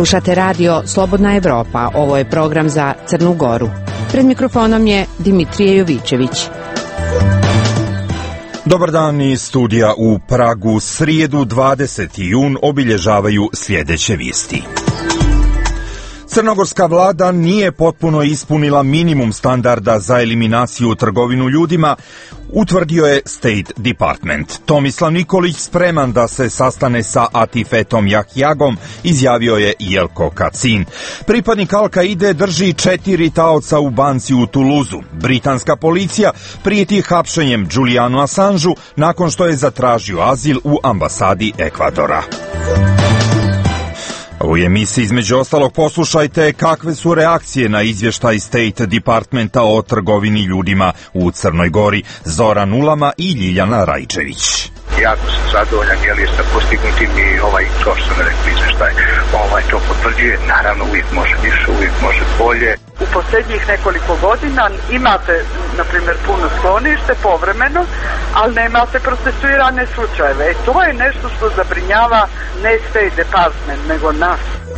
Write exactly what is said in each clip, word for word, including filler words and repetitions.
Slušate radio Slobodna Evropa, ovo je program za Crnu Goru. Pred mikrofonom je Dimitrije Jovićević. Dobar dan iz studija u Pragu. Srijedu dvadeseti jun obilježavaju sljedeće vijesti. Crnogorska vlada nije potpuno ispunila minimum standarda za eliminaciju trgovinu ljudima, utvrdio je State Department. Tomislav Nikolić spreman da se sastane sa Atifetom Jahjagom, izjavio je Jelko Kacin. Pripadnik Al-Kaide drži četiri taoca u banci u Tuluzu. Britanska policija prijeti hapšenjem Julianu Assangeu nakon što je zatražio azil u ambasadi Ekvadora. U emisiji između ostalog poslušajte kakve su reakcije na izvještaj State Departmenta o trgovini ljudima u Crnoj Gori. Zoran Ulama i Ljiljana Rajčević. Jako sam zadovoljan jer sa postignutim i ovaj, kao što sam rekao, izvještaj ovaj, to potvrđuje. Naravno, uvijek može više, uvijek može bolje. U posljednjih nekoliko godina imate, na primjer, puno sklonište povremeno, ali nemate procesuirane slučajeve. E, to je nešto što zabrinjava ne State Department, nego nas.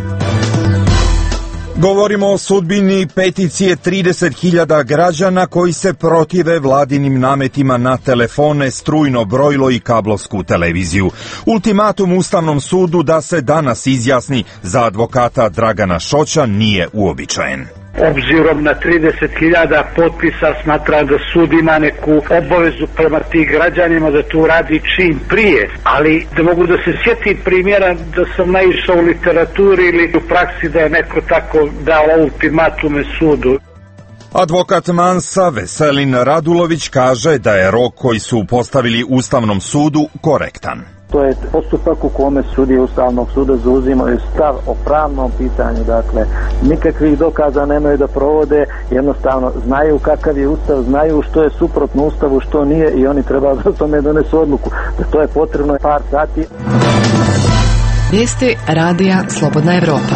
Govorimo o sudbini peticije trideset hiljada građana koji se protive vladinim nametima na telefone, strujno brojilo i kablovsku televiziju. Ultimatum Ustavnom sudu da se danas izjasni za advokata Dragana Šoća nije uobičajen. Obzirom na trideset hiljada potpisa smatram da sud ima neku obavezu prema tih građanima da to radi čim prije, ali da mogu da se sjetim primjera da sam naišao u literaturi ili u praksi da je neko tako dao ultimatume sudu. Advokat Mansa Veselin Radulović kaže da je rok koji su postavili Ustavnom sudu korektan. To je postupak u kome sudije Ustavnog suda zauzimaju stav o pravnom pitanju, dakle nikakvih dokaza nemaju da provode, jednostavno znaju kakav je Ustav, znaju što je suprotno Ustavu, što nije i oni treba da tome donesu odluku. Da to je potrebno par sati. Vijesti radija Slobodna Evropa.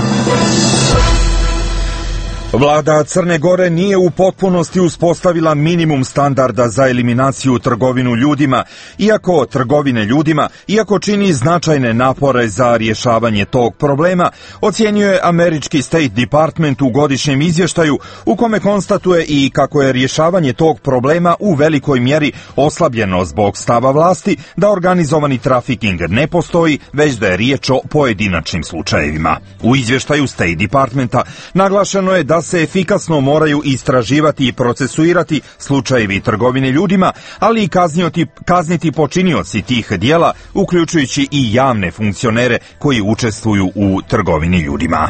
Vlada Crne Gore nije u potpunosti uspostavila minimum standarda za eliminaciju trgovinu ljudima, iako trgovine ljudima, iako čini značajne napore za rješavanje tog problema, ocjenjuje američki State Department u godišnjem izvještaju u kome konstatuje i kako je rješavanje tog problema u velikoj mjeri oslabljeno zbog stava vlasti da organizovani trafiking ne postoji, već da je riječ o pojedinačnim slučajevima. U izvještaju State Departmenta naglašeno je da se efikasno moraju istraživati i procesuirati slučajevi trgovine ljudima, ali i kazniti, kazniti počinioci tih djela, uključujući i javne funkcionere koji učestvuju u trgovini ljudima.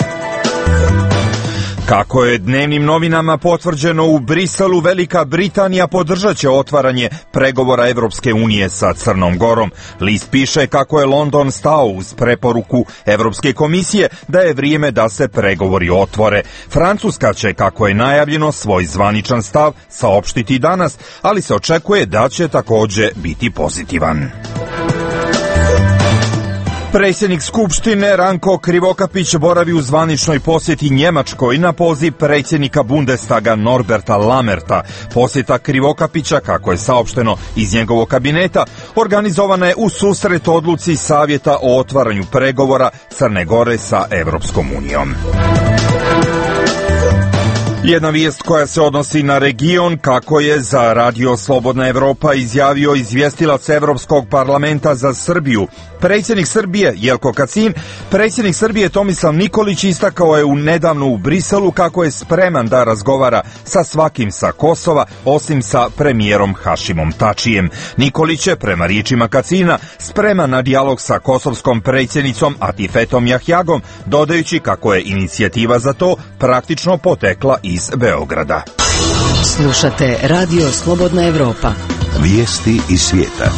Kako je dnevnim novinama potvrđeno u Briselu, Velika Britanija podržat će otvaranje pregovora Evropske unije sa Crnom Gorom. List piše kako je London stao uz preporuku Evropske komisije da je vrijeme da se pregovori otvore. Francuska će, kako je najavljeno, svoj zvaničan stav saopštiti danas, ali se očekuje da će također biti pozitivan. Predsjednik Skupštine Ranko Krivokapić boravi u zvaničnoj posjeti Njemačkoj na poziv predsjednika Bundestaga Norberta Lammerta. Posjeta Krivokapića, kako je saopšteno iz njegovog kabineta, organizovana je u susret odluci Savjeta o otvaranju pregovora Crne Gore sa Evropskom unijom. Jedna vijest koja se odnosi na region, kako je za radio Slobodna Evropa izjavio izvjestilac Evropskog parlamenta za Srbiju. Predsjednik Srbije Jelko Kacin, predsjednik Srbije Tomislav Nikolić istakao je u nedavno u Briselu kako je spreman da razgovara sa svakim sa Kosova, osim sa premijerom Hašimom Tačijem. Nikolić je, prema riječima Kacina, spreman na dijalog sa kosovskom predsjednicom Atifetom Jahjagom, dodajući kako je inicijativa za to praktično potekla iz Beograda. Slušate radio Slobodna Evropa. Vijesti iz svijeta.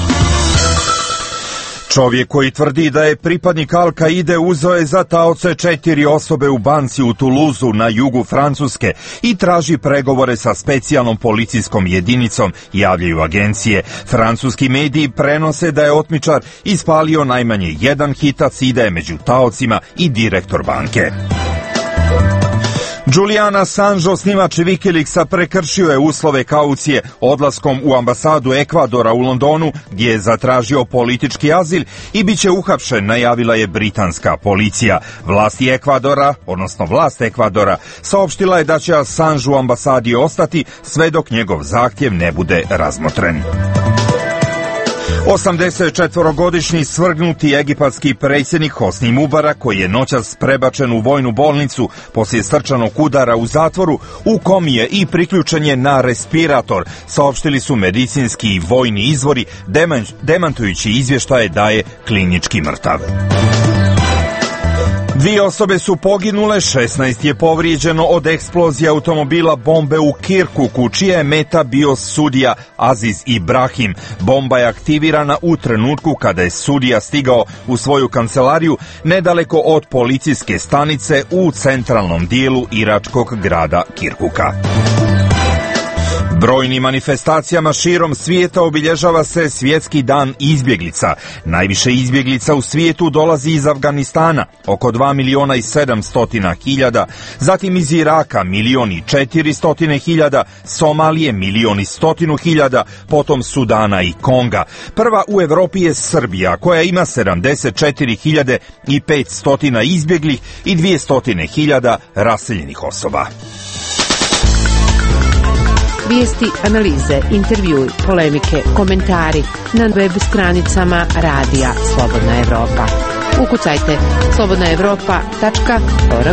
Čovjek koji tvrdi da je pripadnik Al-Kaide uzeo je za taoce četiri osobe u banci u Tuluzu na jugu Francuske i traži pregovore sa specijalnom policijskom jedinicom, javljaju agencije. Francuski mediji prenose da je otmičar ispalio najmanje jedan hitac i da je među taocima i direktor banke. Julian Assange, osnivač Wikileaksa, prekršio je uslove kaucije odlaskom u ambasadu Ekvadora u Londonu, gdje je zatražio politički azil i bit će uhapšen, najavila je britanska policija. Vlasti Ekvadora, odnosno vlast Ekvadora, saopštila je da će Assange u ambasadi ostati sve dok njegov zahtjev ne bude razmotren. osamdesetčetvorogodišnji svrgnuti egipatski predsjednik Hosni Mubarak, koji je noćas prebačen u vojnu bolnicu poslije srčanog udara u zatvoru, u komi je i priključen je na respirator, saopštili su medicinski i vojni izvori, demantujući izvještaje da je klinički mrtav. Dvije osobe su poginule, šesnaest je povrijeđeno od eksplozije automobila bombe u Kirkuku, čija je meta bio sudija Aziz Ibrahim. Bomba je aktivirana u trenutku kada je sudija stigao u svoju kancelariju nedaleko od policijske stanice u centralnom dijelu iračkog grada Kirkuka. Brojnim manifestacijama širom svijeta obilježava se Svjetski dan izbjeglica. Najviše izbjeglica u svijetu dolazi iz Afganistana, oko dva miliona i sedamstotina hiljada, zatim iz Iraka milion i četiristotine hiljada, Somalije milion i stotinu hiljada, potom Sudana i Konga. Prva u Europi je Srbija, koja ima sedamdeset četiri hiljade i petstotina izbjeglih i dvjesto hiljada raseljenih osoba. Vijesti, analize, intervjui, polemike, komentari na web stranicama Radija Slobodna Evropa. Ukucajte slobodna evropa tačka org.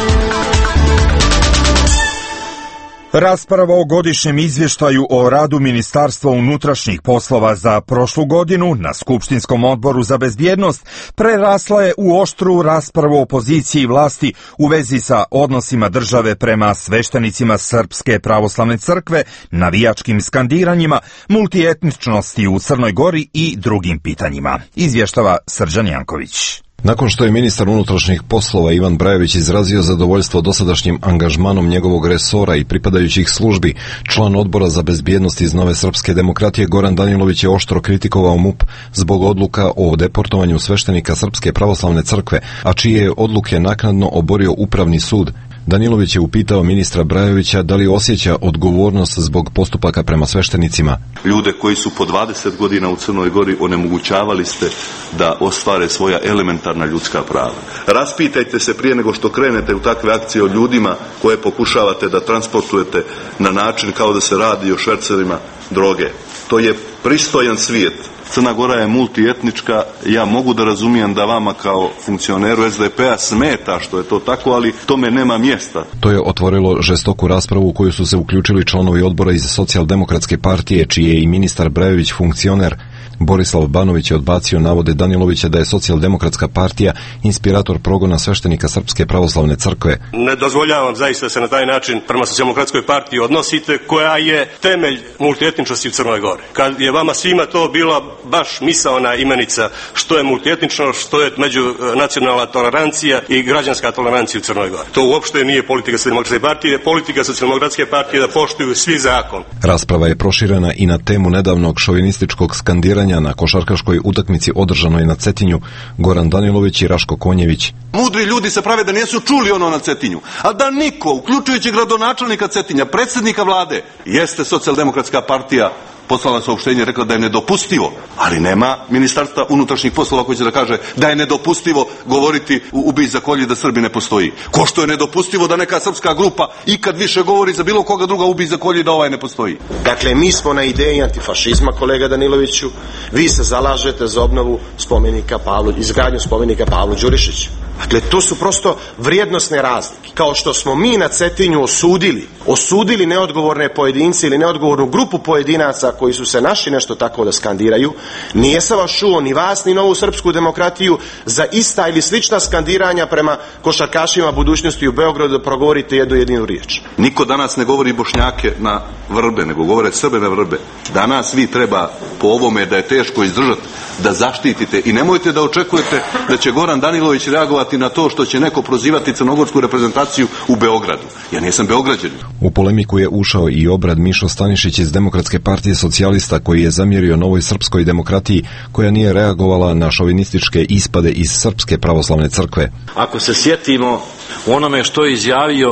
Rasprava o godišnjem izvještaju o radu Ministarstva unutrašnjih poslova za prošlu godinu na Skupštinskom odboru za bezbjednost prerasla je u oštru raspravu opoziciji i vlasti u vezi sa odnosima države prema sveštenicima Srpske pravoslavne crkve, navijačkim skandiranjima, multietničnosti u Crnoj Gori i drugim pitanjima. Izvještava Srđan Janković. Nakon što je ministar unutrašnjih poslova Ivan Brajović izrazio zadovoljstvo dosadašnjim angažmanom njegovog resora i pripadajućih službi, član odbora za bezbjednost iz Nove Srpske demokratije Goran Danilović je oštro kritikovao M U P zbog odluka o deportovanju sveštenika Srpske pravoslavne crkve, a čije je odluke naknadno oborio Upravni sud. Danilović je upitao ministra Brajovića da li osjeća odgovornost zbog postupaka prema sveštenicima. Ljude koji su po dvadeset godina u Crnoj Gori onemogućavali ste da ostvare svoja elementarna ljudska prava. Raspitajte se prije nego što krenete u takve akcije o ljudima koje pokušavate da transportujete na način kao da se radi o švercerima droge. To je pristojan svijet. Crna Gora je multietnička, ja mogu da razumijem da vama kao funkcioneru S D P-a smeta što je to tako, ali tome nema mjesta. To je otvorilo žestoku raspravu u koju su se uključili članovi odbora iz Socijaldemokratske partije, čiji je i ministar Brajović funkcioner. Borislav Banović je odbacio navode Danilovića da je Socijaldemokratska partija inspirator progona sveštenika Srpske pravoslavne crkve. Ne dozvoljavam zaista da se na taj način prema Socijaldemokratskoj partiji odnosite, koja je temelj multietničnosti u Crnoj Gori. Kad je vama svima to bila baš misaona imenica što je multietničnost, što je međunacionalna tolerancija i građanska tolerancija u Crnoj Gori. To uopšte nije politika Socijaldemokratske partije, politika Socijaldemokratske partije da poštuju svi zakon. Rasprava je proširena i na temu nedavnog šovinističkog skandiranja na košarkaškoj utakmici održanoj na Cetinju. Goran Danilović i Raško Konjević. Mudri ljudi se prave da nisu čuli ono na Cetinju, a da niko, uključujući gradonačelnika Cetinja, predsjednika vlade, jeste Socijaldemokratska partija poslala saopštenje, rekla da je nedopustivo, ali nema ministarstva unutrašnjih poslova koji će da kaže da je nedopustivo govoriti u ubij za kolje da Srbi ne postoji. Ko što je nedopustivo da neka srpska grupa ikad više govori za bilo koga druga ubij za kolje da ovaj ne postoji. Dakle, mi smo na ideji antifašizma, kolega Daniloviću, vi se zalažete za obnovu spomenika Pavlu, izgradnju spomenika Pavlu Đurišiću. Dakle, to su prosto vrijednosne razlike. Kao što smo mi na Cetinju osudili, osudili neodgovorne pojedince ili neodgovornu grupu pojedinaca koji su se našli nešto tako da skandiraju, nije se vas čuo ni vas ni Novu Srpsku demokratiju za ista ili slična skandiranja prema košarkašima budućnosti u Beogradu da progovorite jednu jedinu riječ. Niko danas ne govori Bošnjake na vrbe, nego govore Srbe na vrbe. Danas vi treba po ovome da je teško izdržati, da zaštitite i nemojte da očekujete da će Goran Danilović reagovati na to što će neko prozivati crnogorsku reprezentaciju u Beogradu. Ja nisam Beograđanin. U polemiku je ušao i obrad Mišo Stanišić iz Demokratske partije socijalista, koji je zamjerio Novoj Srpskoj demokratiji koja nije reagovala na šovinističke ispade iz Srpske pravoslavne crkve. Ako se sjetimo onome što je izjavio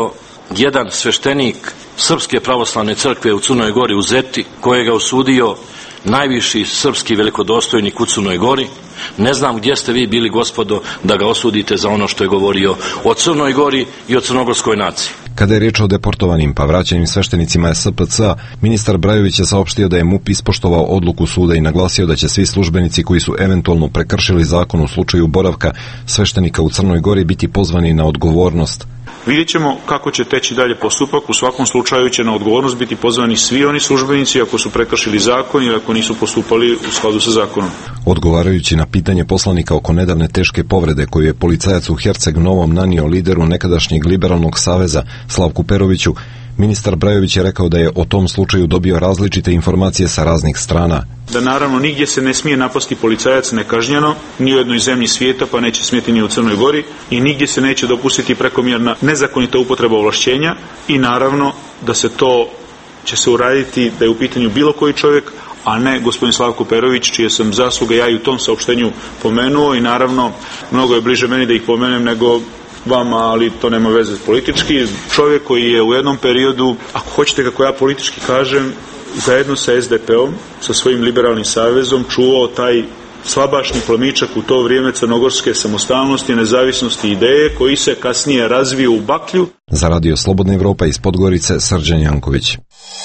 jedan sveštenik Srpske pravoslavne crkve u Crnoj Gori u Zeti, kojega osudio najviši srpski velikodostojnik u Crnoj Gori. Ne znam gdje ste vi bili, gospodo, da ga osudite za ono što je govorio o Crnoj Gori i o crnogorskoj naciji. Kada je riječ o deportovanim pa vraćenim sveštenicima S P C, ministar Brajović je saopštio da je M U P ispoštovao odluku suda i naglasio da će svi službenici koji su eventualno prekršili zakon u slučaju boravka sveštenika u Crnoj Gori biti pozvani na odgovornost. Vidjet ćemo kako će teći dalje postupak. U svakom slučaju će na odgovornost biti pozvani svi oni službenici ako su prekršili zakon ili ako nisu postupali u skladu sa zakonom. Odgovarajući na pitanje poslanika oko nedavne teške povrede koju je policajac u Herceg Novom nanio lideru nekadašnjeg Liberalnog saveza Slavku Peroviću, ministar Brajović je rekao da je o tom slučaju dobio različite informacije sa raznih strana. Da naravno nigdje se ne smije napasti policajac nekažnjeno, ni u jednoj zemlji svijeta, pa neće smjeti ni u Crnoj Gori, i nigdje se neće dopustiti prekomjerna nezakonita upotreba ovlašćenja, i naravno da se to će se uraditi da je u pitanju bilo koji čovjek, a ne gospodin Slavko Perović, čije sam zasluge ja i u tom saopštenju pomenuo, i naravno mnogo je bliže meni da ih pomenem nego vama, ali to nema veze politički. Čovjek koji je u jednom periodu, ako hoćete kako ja politički kažem, zajedno sa S D P-om, sa svojim liberalnim savezom, čuvao taj slabašni plomičak u to vrijeme crnogorske samostalnosti, nezavisnosti, ideje, koji se kasnije razvio u baklju. Za Radio Slobodna Evropa iz Podgorice, Srđan Janković.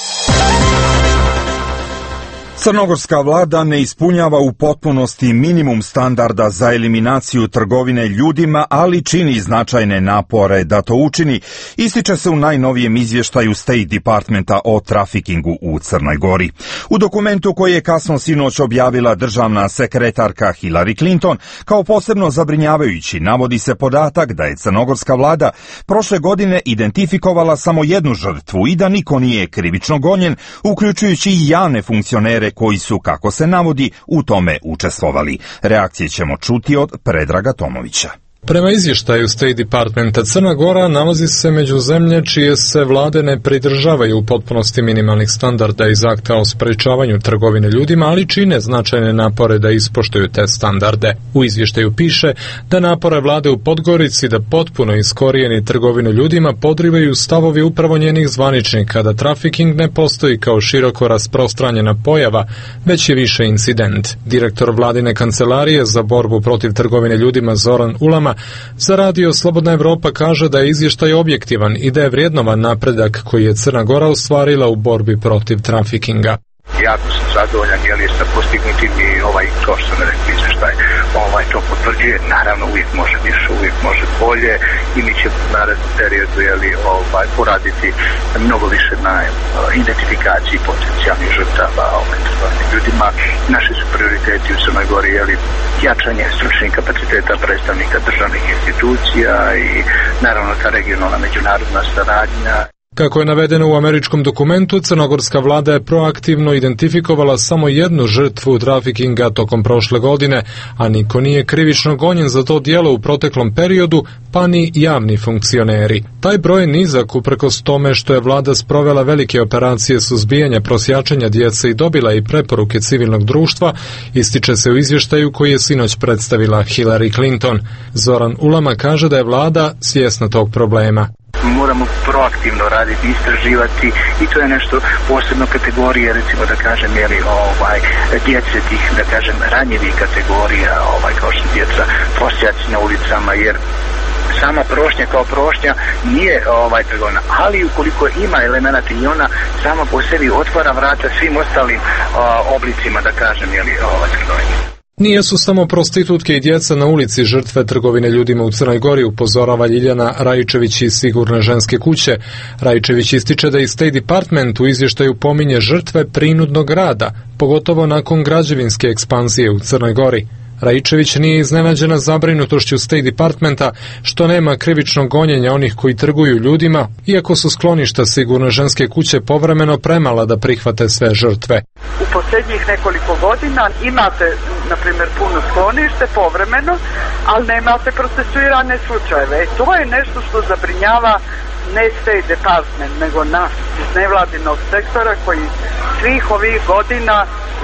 Crnogorska vlada ne ispunjava u potpunosti minimum standarda za eliminaciju trgovine ljudima, ali čini značajne napore da to učini, ističe se u najnovijem izvještaju State Departmenta o trafikingu u Crnoj Gori. U dokumentu koji je kasno sinoć objavila državna sekretarka Hillary Clinton, kao posebno zabrinjavajući navodi se podatak da je crnogorska vlada prošle godine identifikovala samo jednu žrtvu i da niko nije krivično gonjen, uključujući i javne funkcionere koji su, kako se navodi, u tome učestvovali. Reakcije ćemo čuti od Predraga Tomovića. Prema izvještaju State Departmenta, Crna Gora nalazi se među zemlje čije se vlade ne pridržavaju u potpunosti minimalnih standarda iz akta o sprečavanju trgovine ljudima, ali čine značajne napore da ispoštuju te standarde. U izvještaju piše da napore vlade u Podgorici da potpuno iskorijeni trgovinu ljudima podrivaju stavovi upravo njenih zvaničnika, da trafiking ne postoji kao široko rasprostranjena pojava, već je više incident. Direktor vladine kancelarije za borbu protiv trgovine ljudima Zoran Ulama za Radio Slobodna Evropa kaže da je izvještaj objektivan i da je vrijednovan napredak koji je Crna Gora ostvarila u borbi protiv trafikinga. Jako sam zadovoljan jer je sa postignutim i ovaj, kao što sam rekli, izvještaj ovaj, to potvrđuje. Naravno, uvijek može više, uvijek može bolje i mi ćemo u narednom periodu jeli, ovaj, poraditi mnogo više na identifikaciji potencijalnih žrtava ovaj, trgovine ljudima. Naši su prioriteti u Crnoj Gori jeli, jačanje stručnih kapaciteta predstavnika državnih institucija i naravno ta regionalna međunarodna saradnja. Kako je navedeno u američkom dokumentu, crnogorska vlada je proaktivno identifikovala samo jednu žrtvu trafikinga tokom prošle godine, a niko nije krivično gonjen za to djelo u proteklom periodu, pa ni javni funkcioneri. Taj broj je nizak uprkos tome što je vlada sprovela velike operacije suzbijanja prosjačenja djece i dobila i preporuke civilnog društva, ističe se u izvještaju koji je sinoć predstavila Hillary Clinton. Zoran Ulama kaže da je vlada svjesna tog problema. Moramo proaktivno raditi, istraživati i to je nešto posebno kategorije, recimo da kažem, jeli, ovaj, djece tih, da kažem, ranjivih kategorija, ovaj, kao što djeca prosjaci na ulicama, jer sama prošnja kao prošnja nije ovaj trgovina, ali ukoliko ima elemenata i ona sama po sebi otvara vrata svim ostalim o, oblicima, da kažem, jeli, ovaj, trgovine. Nijesu samo prostitutke i djeca na ulici žrtve trgovine ljudima u Crnoj Gori, upozorava Ljiljana Rajčević iz Sigurne ženske kuće. Rajčević ističe da i State Department u izvještaju pominje žrtve prinudnog rada, pogotovo nakon građevinske ekspanzije u Crnoj Gori. Rajčević nije iznenađena zabrinutošću State Departmenta što nema krivičnog gonjenja onih koji trguju ljudima, iako su skloništa Sigurne ženske kuće povremeno premala da prihvate sve žrtve. U posljednjih nekoliko godina imate, na primjer, puno sklonište povremeno, ali nemate procesuirane slučajeve. E, to je nešto što zabrinjava ne State Department, nego nas iz nevladinog sektora koji svih ovih godina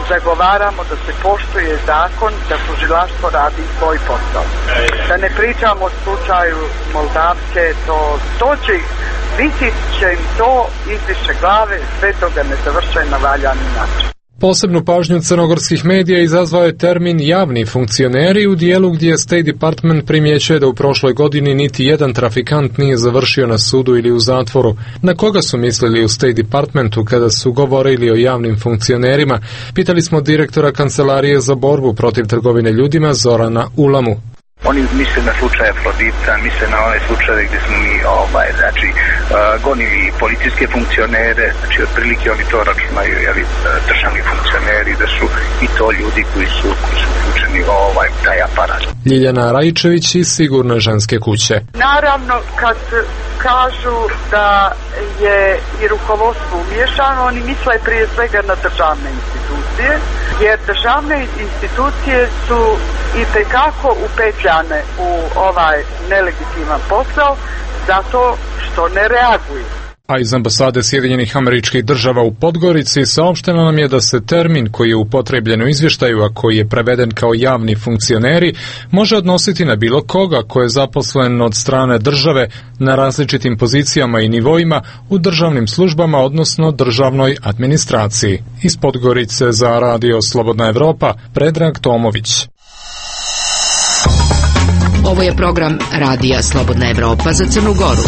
zagovaramo da se poštuje zakon, da tužilaštvo radi svoj posao. Da ne pričamo o slučaju Moldavke, to, to će ih, visit će im to izviše glave, sve toga ne završaju na valjani način. Posebnu pažnju crnogorskih medija izazvao je termin javni funkcioneri u dijelu gdje State Department primjećuje da u prošloj godini niti jedan trafikant nije završio na sudu ili u zatvoru. Na koga su mislili u State Departmentu kada su govorili o javnim funkcionerima? Pitali smo direktora Kancelarije za borbu protiv trgovine ljudima Zorana Ulamu. Oni misle na slučaje Afrodita, misle na one slučaje gdje smo mi ovaj, znači, uh, gonili policijske funkcionere, znači otprilike oni to računaju, jeli, državni funkcioneri, da su i to ljudi koji su, koji su uključeni u ovaj, taj aparat. Ljiljana Rajičević iz Sigurne ženske kuće. Naravno, kad kažu da je i rukovodstvo umješano, oni misle prije svega na državne institucije, jer državne institucije su i tekako upetljane u ovaj nelegitiman posao zato što ne reaguju. A iz ambasade Sjedinjenih Američkih Država u Podgorici saopšteno nam je da se termin koji je upotrebljen u izvještaju, a koji je preveden kao javni funkcioneri, može odnositi na bilo koga ko je zaposlen od strane države na različitim pozicijama i nivoima u državnim službama, odnosno državnoj administraciji. Iz Podgorice za Radio Slobodna Evropa, Predrag Tomović. Ovo je program Radija Slobodna Evropa za Crnu Goru.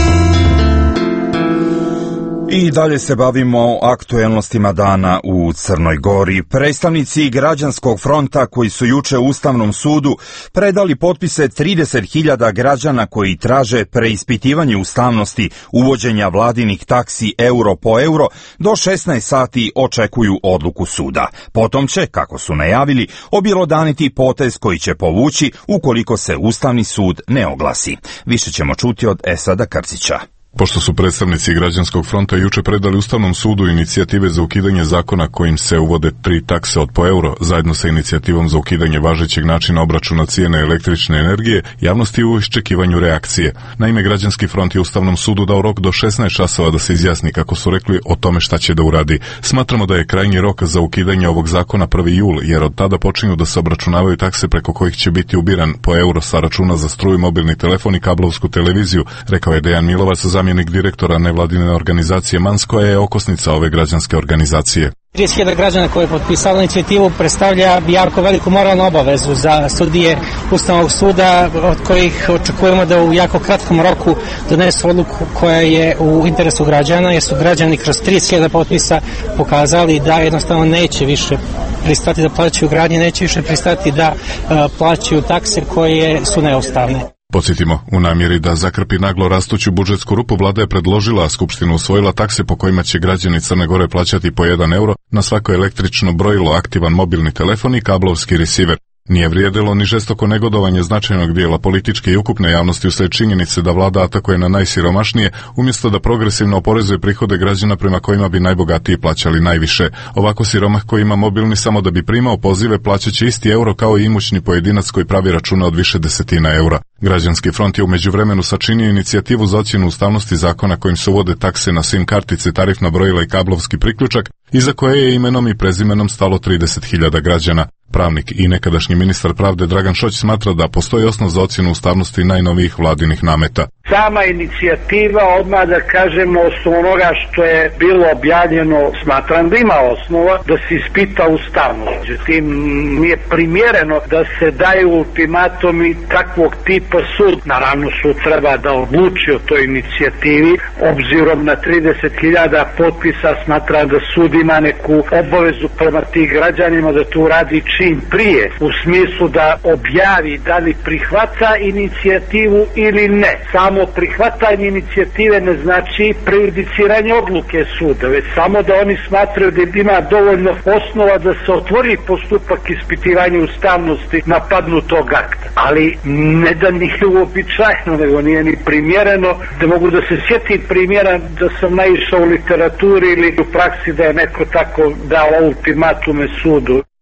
I dalje se bavimo aktuelnostima dana u Crnoj Gori. Predstavnici Građanskog fronta koji su juče u Ustavnom sudu predali potpise trideset hiljada građana koji traže preispitivanje ustavnosti uvođenja vladinih taksi euro po euro, do šesnaest sati očekuju odluku suda. Potom će, kako su najavili, objelodaniti potez koji će povući ukoliko se Ustavni sud ne oglasi. Više ćemo čuti od Esada Krcića. Pošto su predstavnici Građanskog fronta juče predali Ustavnom sudu inicijative za ukidanje zakona kojim se uvode tri takse od po euro, zajedno sa inicijativom za ukidanje važećeg načina obračuna cijene električne energije, javnosti u iščekivanju reakcije. Naime, Građanski front je Ustavnom sudu dao rok do šesnaest časova da se izjasni, kako su rekli, o tome šta će da uradi. Smatramo da je krajnji rok za ukidanje ovog zakona prvi jul, jer od tada počinju da se obračunavaju takse preko kojih će biti ubiran po euro sa računa za struju, mobilni telefon i kablovsku televiziju, rekao je Dejan Milovac, zamjenik direktora nevladine organizacije Mans, koja je okosnica ove građanske organizacije. trideset hiljada građana koje je potpisalo inicijativu predstavlja jako veliku moralnu obavezu za sudije Ustavnog suda, od kojih očekujemo da u jako kratkom roku donesu odluku koja je u interesu građana, jer su građani kroz trideset hiljada potpisa pokazali da jednostavno neće više pristati da plaćaju gradnje, neće više pristati da uh, plaćaju takse koje su neustavne. Podsjetimo, u namjeri da zakrpi naglo rastuću budžetsku rupu, vlada je predložila, a Skupština usvojila takse po kojima će građani Crne Gore plaćati po jedan euro na svako električno brojilo, aktivan mobilni telefon i kablovski resiver. Nije vrijedilo ni žestoko negodovanje značajnog dijela političke i ukupne javnosti usled činjenice da vlada atakuje na najsiromašnije, umjesto da progresivno oporezuje prihode građana prema kojima bi najbogatiji plaćali najviše. Ovako siromah koji ima mobilni samo da bi primao pozive plaćaće isti euro kao i imućni pojedinac koji pravi računa od više desetina eura. Građanski front je u međuvremenu sačinio inicijativu za ocjenu ustavnosti zakona kojim se uvode takse na SIM kartice, tarifna brojila i kablovski priključak, iza koje je imenom i prezimenom stalo trideset hiljada građana. Pravnik i nekadašnji ministar pravde Dragan Šoć smatra da postoji osnov za ocjenu ustavnosti najnovijih vladinih nameta. Sama inicijativa, odmah da kažemo, osnovu onoga što je bilo objavljeno, smatram da ima osnova da se ispita ustavnost. Međutim, nije primjereno da se daju ultimatomi takvog tipa sud. Naravno, sud treba da odluči o toj inicijativi. Obzirom na trideset hiljada potpisa, smatram da sud ima neku obavezu prema tih građanima da to radi čim prije, u smislu da objavi da li prihvata inicijativu ili ne. Samo prihvatanje inicijative ne znači prejudiciranje odluke suda, već samo da oni smatraju da ima dovoljno osnova da se otvori postupak ispitivanja ustavnosti napadnutog akta. Ali ne da nije uobičajeno, nego nije ni primjereno, da mogu da se sjetim primjera da sam naišao u literaturi ili u praksi da je neko tako dao ultimatume sudu.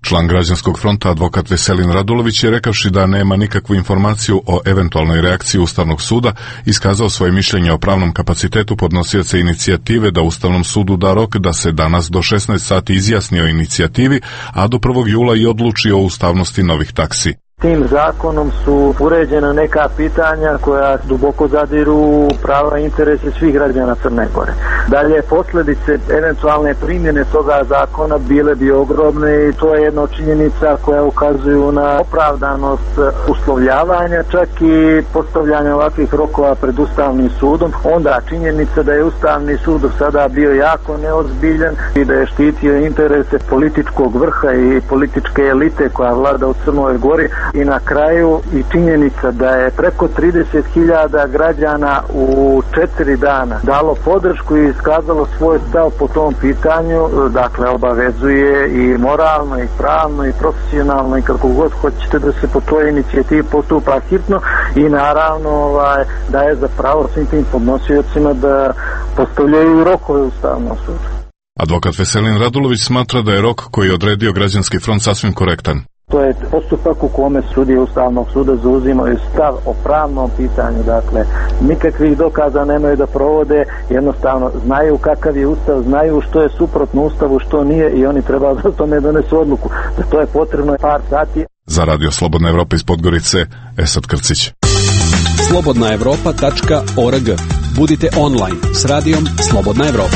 Član Građanskog fronta advokat Veselin Radulović je, rekavši da nema nikakvu informaciju o eventualnoj reakciji Ustavnog suda, iskazao svoje mišljenje o pravnom kapacitetu podnosioca inicijative da Ustavnom sudu da rok da se danas do šesnaest sati izjasni o inicijativi, a do prvog jula i odluči o ustavnosti novih taksi. Tim zakonom su uređena neka pitanja koja duboko zadiru prava i interese svih građana Crne Gore. Dalje, posljedice eventualne primjene toga zakona bile bi ogromne i to je jedna činjenica koja ukazuju na opravdanost uslovljavanja, čak i postavljanja ovakvih rokova pred Ustavnim sudom. Onda činjenica da je Ustavni sud do sada bio jako neozbiljan i da je štitio interese političkog vrha i političke elite koja vlada u Crnoj Gori. I na kraju i činjenica da je preko trideset hiljada građana u četiri dana dalo podršku i iskazalo svoj stav po tom pitanju, dakle obavezuje i moralno i pravno i profesionalno i kako god hoćete da se po toj inicijativi postupa hitno i naravno ovaj, daje za pravo svim tim podnosiocima da postavljaju rokove Ustavnom sudu. Advokat Veselin Radulović smatra da je rok koji je odredio Građanski front sasvim korektan. To je postupak u kome sudije Ustavnog suda zauzimaju stav o pravnom pitanju, dakle nikakvih dokaza nemaju da provode, jednostavno znaju kakav je Ustav, znaju što je suprotno Ustavu, što nije i oni treba za to ne donesu odluku. Za to je potrebno par sati. Za Radio Slobodna Evropa iz Podgorice, Esad Krcić. slobodna evropa tačka org. Budite online s radijom Slobodna Evropa.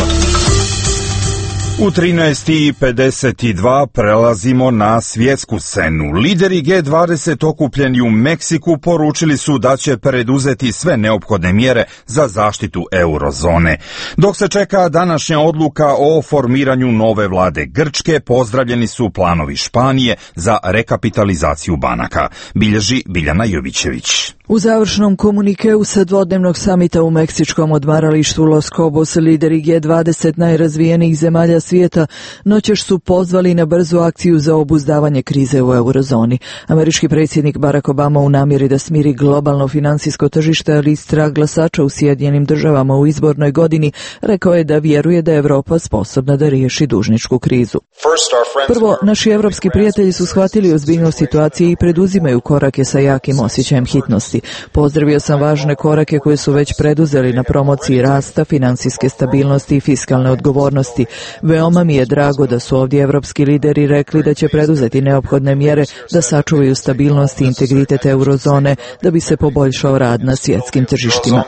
U trinaest i pedeset dva prelazimo na svjetsku scenu. Lideri G dvadeset okupljeni u Meksiku poručili su da će preduzeti sve neophodne mjere za zaštitu eurozone. Dok se čeka današnja odluka o formiranju nove vlade Grčke, pozdravljeni su planovi Španije za rekapitalizaciju banaka. Bilježi Biljana Jovićević. U završnom komunikeu sa dvodnevnog samita u meksičkom odmaralištu Los Cabos lideri G dvadeset najrazvijenijih zemalja svijeta noćas su pozvali na brzu akciju za obuzdavanje krize u eurozoni. Američki predsjednik Barack Obama u namjeri da smiri globalno financijsko tržište, ali i strah glasača u Sjedinjenim državama u izbornoj godini, rekao je da vjeruje da je Europa sposobna da riješi dužničku krizu. Prvo, naši evropski prijatelji su shvatili ozbiljnost situacije i preduzimaju korake sa jakim osjećajem hitnosti. Pozdravio sam važne korake koje su već preduzeli na promociji rasta, financijske stabilnosti i fiskalne odgovornosti. Veoma mi je drago da su ovdje evropski lideri rekli da će preduzeti neophodne mjere da sačuvaju stabilnost i integritet eurozone da bi se poboljšao rad na svjetskim tržištima.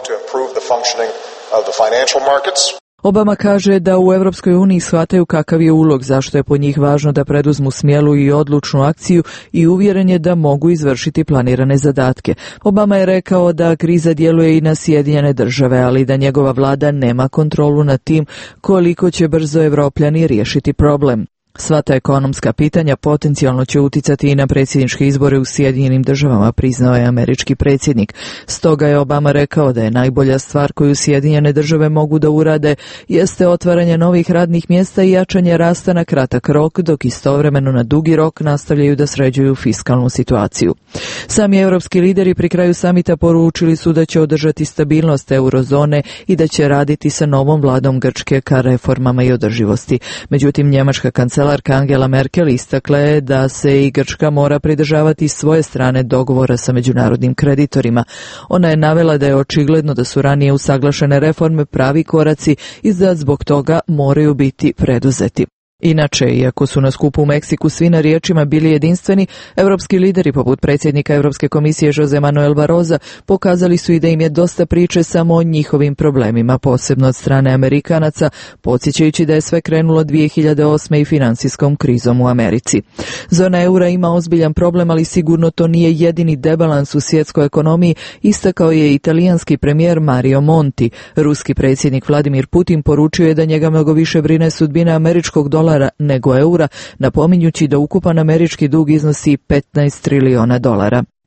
Obama kaže da u Europskoj uniji shvataju kakav je ulog, zašto je po njih važno da preduzmu smjelu i odlučnu akciju i uvjeren je da mogu izvršiti planirane zadatke. Obama je rekao da kriza djeluje i na Sjedinjene države, ali da njegova vlada nema kontrolu nad tim koliko će brzo Evropljani riješiti problem. Sva ta ekonomska pitanja potencijalno će uticati i na predsjedničke izbore u Sjedinjenim državama, priznao je američki predsjednik. Stoga je Obama rekao da je najbolja stvar koju Sjedinjene države mogu da urade jeste otvaranje novih radnih mjesta i jačanje rasta na kratak rok, dok istovremeno na dugi rok nastavljaju da sređuju fiskalnu situaciju. Sami europski lideri pri kraju samita poručili su da će održati stabilnost eurozone i da će raditi sa novom vladom Grčke ka reformama i održivosti. Međutim, njemačka kancelarka Angela Merkel istakla je da se i Grčka mora pridržavati svoje strane dogovora sa međunarodnim kreditorima. Ona je navela da je očigledno da su ranije usaglašene reforme pravi koraci i da zbog toga moraju biti preduzeti. Inače, iako su na skupu u Meksiku svi na riječima bili jedinstveni, evropski lideri poput predsjednika Europske komisije Jose Manuel Barroza pokazali su i da im je dosta priče samo o njihovim problemima, posebno od strane Amerikanaca, podsjećajući da je sve krenulo dvije hiljade osme i financijskom krizom u Americi. Zona eura ima ozbiljan problem, ali sigurno to nije jedini debalans u svjetskoj ekonomiji, istakao je italijanski premijer Mario Monti. Ruski predsjednik Vladimir Putin poručio je da njega mnogo više brine sudbina američkog dolara nego eura, napominjući da ukupan američki dug iznosi petnaest trilijona dolara.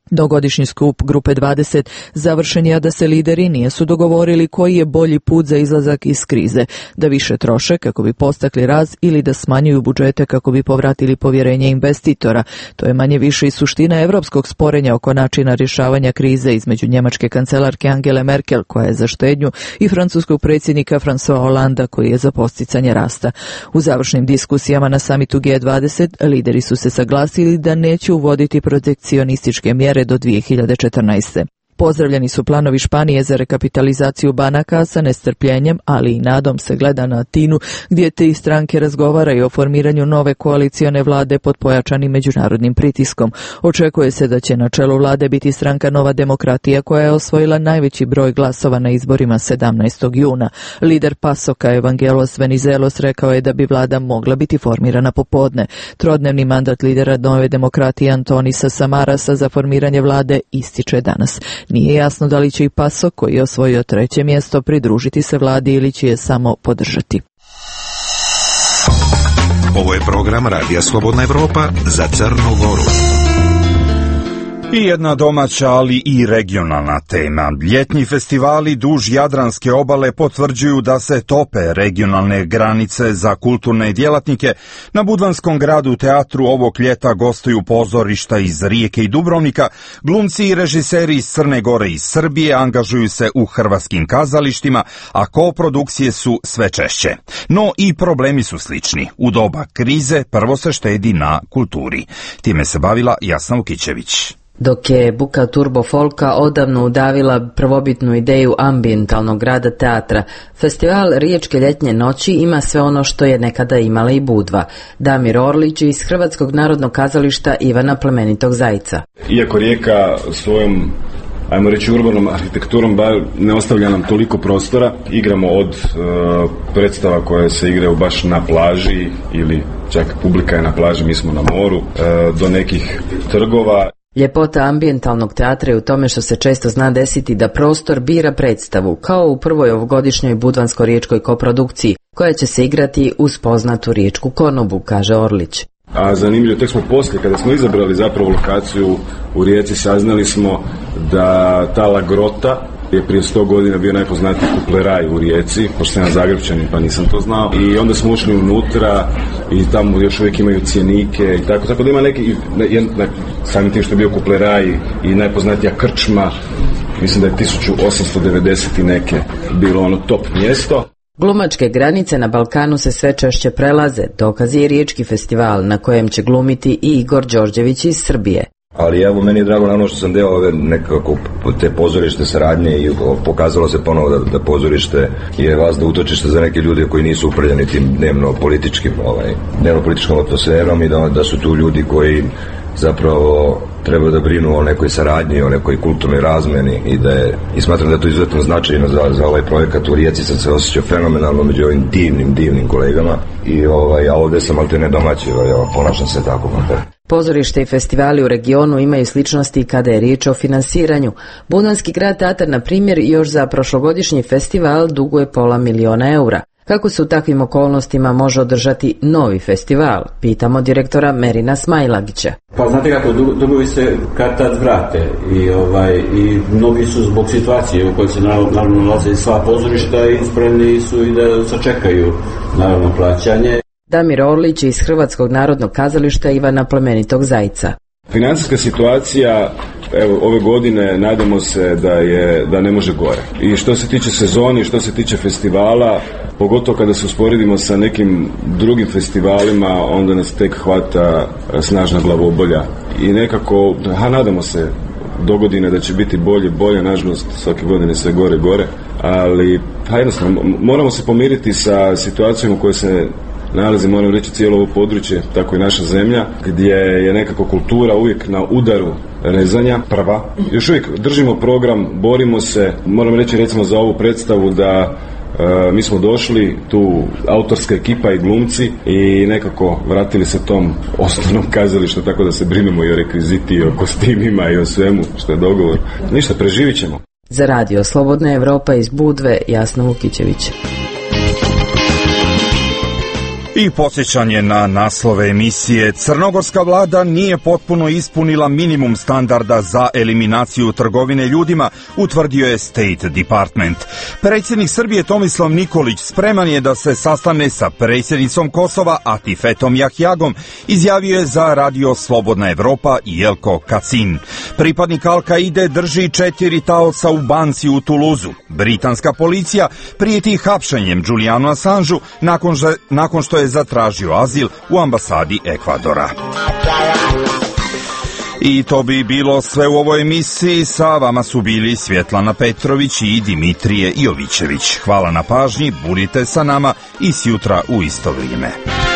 Dogodišnji skup Grupe dvadeset završen je da se lideri nisu dogovorili koji je bolji put za izlazak iz krize, da više troše kako bi postakli rast ili da smanjuju budžete kako bi povratili povjerenje investitora. To je manje više i suština evropskog sporenja oko načina rješavanja krize između njemačke kancelarke Angele Merkel, koja je za štednju, i francuskog predsjednika François Hollanda, koji je za posticanje rasta. U završnim diskusijama na samitu G dvadeset lideri su se saglasili da neće uvoditi protekcionističke mjere do dvije hiljade četrnaeste. Pozdravljeni su planovi Španije za rekapitalizaciju banaka, sa nestrpljenjem, ali i nadom se gleda na Atinu, gdje te stranke razgovaraju o formiranju nove koalicione vlade pod pojačanim međunarodnim pritiskom. Očekuje se da će na čelu vlade biti stranka Nova demokratija, koja je osvojila najveći broj glasova na izborima sedamnaestog juna. Lider Pasoka Evangelos Venizelos rekao je da bi vlada mogla biti formirana popodne. Trodnevni mandat lidera Nove demokratije Antonisa Samarasa za formiranje vlade ističe danas. Nije jasno da li će i Pasok, koji je osvojio treće mjesto, pridružiti se vladi ili će je samo podržati. Ovo je program Radija Slobodna Evropa za Crnu Goru. I jedna domaća, ali i regionalna tema. Ljetni festivali duž Jadranske obale potvrđuju da se tope regionalne granice za kulturne djelatnike. Na Budvanskom gradu teatru ovog ljeta gostuju pozorišta iz Rijeke i Dubrovnika. Glumci i režiseri iz Crne Gore i Srbije angažuju se u hrvatskim kazalištima, a koprodukcije su sve češće. No i problemi su slični. U doba krize prvo se štedi na kulturi. Time se bavila Jasna Vukićević. Dok je buka turbo folka odavno udavila prvobitnu ideju ambijentalnog rada teatra, festival Riječke ljetnje noći ima sve ono što je nekada imala i Budva. Damir Orlić iz Hrvatskog narodnog kazališta Ivana Plemenitog Zajca. Iako Rijeka svojom, ajmo reći, urbanom arhitekturom bar ne ostavlja nam toliko prostora, igramo od e, predstava koje se igraju baš na plaži ili čak publika je na plaži, mi smo na moru, e, do nekih trgova. Ljepota ambijentalnog teatra je u tome što se često zna desiti da prostor bira predstavu, kao u prvoj ovogodišnjoj budvansko-riječkoj koprodukciji, koja će se igrati uz poznatu riječku konobu, kaže Orlić. A zanimljivo, tek smo poslije, kada smo izabrali zapravo lokaciju u Rijeci, saznali smo da ta La Grota je prije sto godina bio najpoznatiji kupleraj u Rijeci, pošto sam ja Zagrepčanin pa nisam to znao, i onda smo ušli unutra i tamo još uvijek imaju cjenike i tako, tako da ima neki, samim tim što je bio kupleraj i najpoznatija krčma, mislim da je tisuću osamsto devedeset i neke bilo ono top mjesto. Glumačke granice na Balkanu se sve češće prelaze, dokaz je Riječki festival na kojem će glumiti i Igor Đorđević iz Srbije. Ali evo, meni je drago na ono što sam deo ove nekako te pozorište saradnje i pokazalo se ponovo da, da pozorište je vas da utočište za neke ljude koji nisu uprljeni tim dnevno političkim, ovaj, dnevno političkom atmosferom i da, da su tu ljudi koji zapravo treba da brinu o nekoj saradnji, o nekoj kulturnoj razmeni i da je, i smatram da je to izuzetno značajno za, za ovaj projekat. U Rijeci sam se osjećao fenomenalno među ovim divnim, divnim kolegama i ovaj, a ovdje sam alterne domaći, ovaj, ponašam se tako. Pozorište i festivali u regionu imaju sličnosti kada je riječ o finansiranju. Budvanski grad teatar, na primjer, još za prošlogodišnji festival duguje pola miliona eura. Kako se u takvim okolnostima može održati novi festival? Pitamo direktora Merina Smajlagića. Pa znate kako, dugovi se kad tad vrate i, ovaj, i mnogi su zbog situacije u kojoj se naravno nalaze sva pozorišta i spremni su i da sačekaju naravno plaćanje. Damir Orlić iz Hrvatskog narodnog kazališta Ivana Plemenitog Zajca. Financijska situacija, evo, ove godine nadamo se da je da ne može gore. I što se tiče sezoni, što se tiče festivala, pogotovo kada se usporedimo sa nekim drugim festivalima, onda nas tek hvata snažna glavobolja. I nekako, ha, nadamo se do godine da će biti bolje, bolje, nažalost svake godine sve gore, gore, ali pa jednostavno moramo se pomiriti sa situacijom u kojoj se nalazi, moram reći, cijelo ovo područje, tako i naša zemlja, gdje je nekako kultura uvijek na udaru rezanja, prva. Još uvijek držimo program, borimo se, moram reći recimo za ovu predstavu da e, mi smo došli, tu autorska ekipa i glumci, i nekako vratili se tom osnovnom kazalištu, tako da se brinemo i o rekviziti, i o kostimima, i o svemu što je dogovor. Ništa, preživit ćemo. Za radio Slobodna Evropa iz Budve, Jasna Vukićević. I podsjećanje na naslove emisije. Crnogorska vlada nije potpuno ispunila minimum standarda za eliminaciju trgovine ljudima, utvrdio je State Department. Predsjednik Srbije Tomislav Nikolić spreman je da se sastane sa predsjednicom Kosova Atifetom Jahjagom, izjavio je za radio Slobodna Evropa Jelko Kacin. Pripadnik Al-Kaide drži četiri taoca u banci u Tuluzu. Britanska policija prijeti hapšenjem Julianu Assangeu nakon, že, nakon što je zatražio azil u ambasadi Ekvadora. I to bi bilo sve u ovoj emisiji. Sa vama su bili Svjetlana Petrović i Dimitrije Jovićević. Hvala na pažnji, budite sa nama i sjutra u isto vrijeme.